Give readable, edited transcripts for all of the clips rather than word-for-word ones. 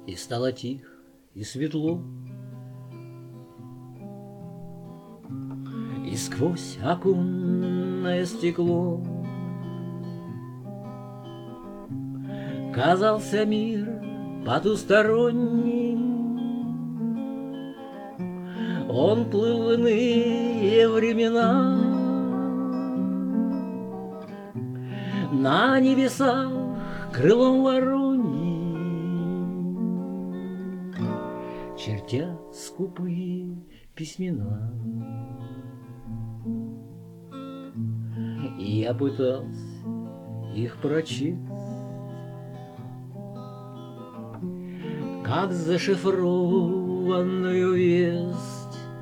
И стало тихо, и светло, и сквозь оконное стекло казался мир потусторонним. Он плыл в иные времена, на небесах крылом вороньим, чертя скупые письмена. И я пытался их прочесть, как зашифрованную весть,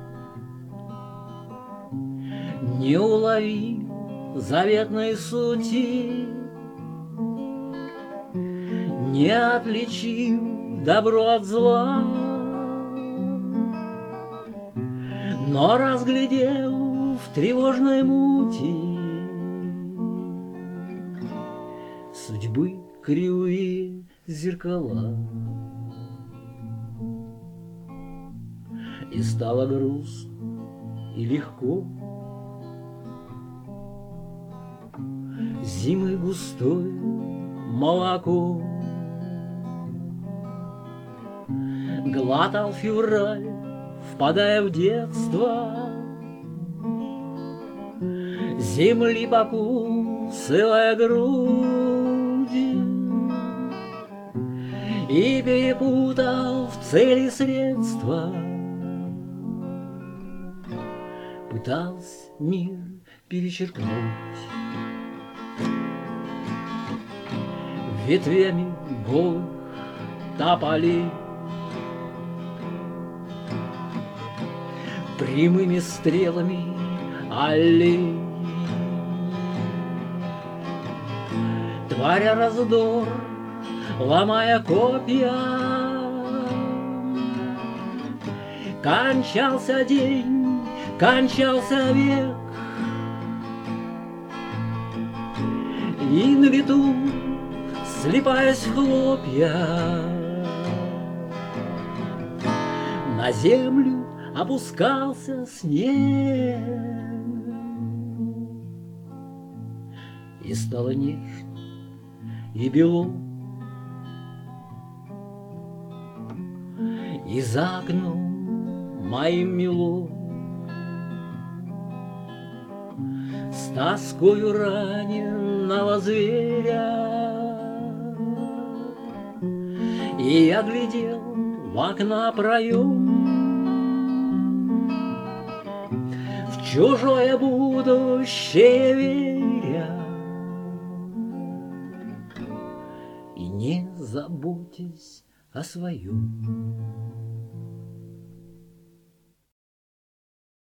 не уловив заветной сути, не отличив добро от зла, но разглядев в тревожной мути судьбы кривые зеркала. И стало грустно и легко, зимы густое молоко глотал февраль, впадая в детство, земли покусывая груди, и перепутал в цели средства, пытался мир перечеркнуть. Ветвями голых тополей, прямыми стрелами аллей, творя раздор, ломая копья, кончался день, кончался век, и на лету, слипаясь в хлопья, на землю опускался снег. И стало нежно и бело, и за окном моим мело, с тоскою раненого зверя. И я глядел в окна проем, в чужое будущее веря, и не заботясь о своем.